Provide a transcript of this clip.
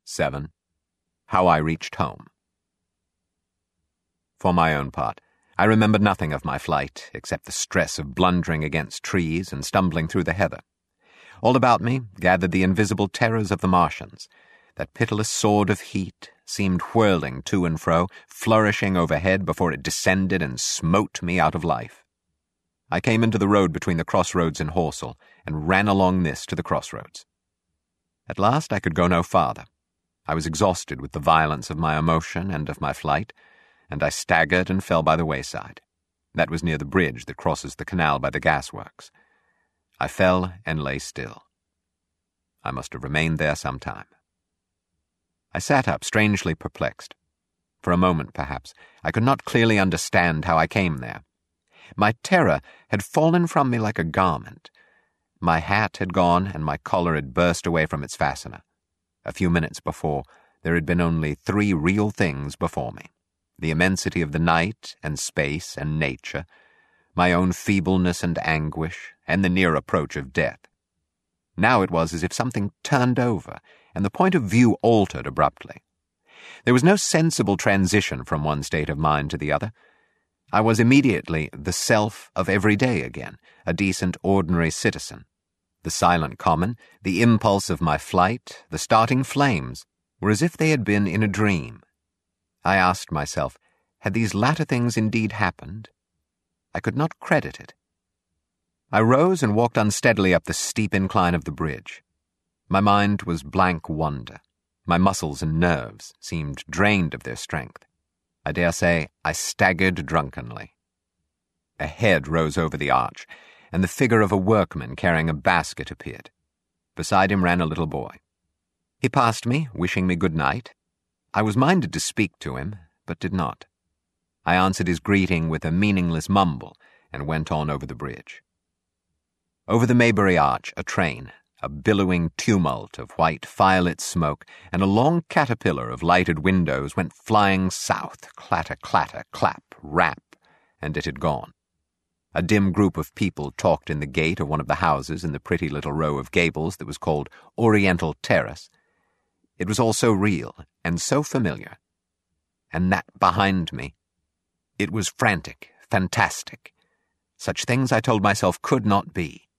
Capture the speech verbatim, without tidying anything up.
seven. How I reached home. For my own part, I remembered nothing of my flight except the stress of blundering against trees and stumbling through the heather. All about me gathered the invisible terrors of the Martians. That pitiless sword of heat seemed whirling to and fro, flourishing overhead before it descended and smote me out of life. I came into the road between the crossroads and Horsell and ran along this to the crossroads. At last I could go no farther. I was exhausted with the violence of my emotion and of my flight, and I staggered and fell by the wayside. That was near the bridge that crosses the canal by the gasworks. I fell and lay still. I must have remained there some time. I sat up, strangely perplexed. For a moment, perhaps, I could not clearly understand how I came there. My terror had fallen from me like a garment. My hat had gone, and my collar had burst away from its fastener. A few minutes before, there had been only three real things before me: the immensity of the night and space and nature, my own feebleness and anguish, and the near approach of death. Now it was as if something turned over, and the point of view altered abruptly. There was no sensible transition from one state of mind to the other. I was immediately the self of every day again, a decent, ordinary citizen. The silent common, the impulse of my flight, the starting flames, were as if they had been in a dream. I asked myself, had these latter things indeed happened? I could not credit it. I rose and walked unsteadily up the steep incline of the bridge. My mind was blank wonder. My muscles and nerves seemed drained of their strength. I dare say I staggered drunkenly. A head rose over the arch, and the figure of a workman carrying a basket appeared. Beside him ran a little boy. He passed me, wishing me good night. I was minded to speak to him, but did not. I answered his greeting with a meaningless mumble and went on over the bridge. Over the Maybury Arch, a train, a billowing tumult of white firelit smoke, and a long caterpillar of lighted windows went flying south, clatter, clatter, clap, rap, and it had gone. A dim group of people talked in the gate of one of the houses in the pretty little row of gables that was called Oriental Terrace. It was all so real and so familiar. And that behind me, it was frantic, fantastic. Such things I told myself could not be.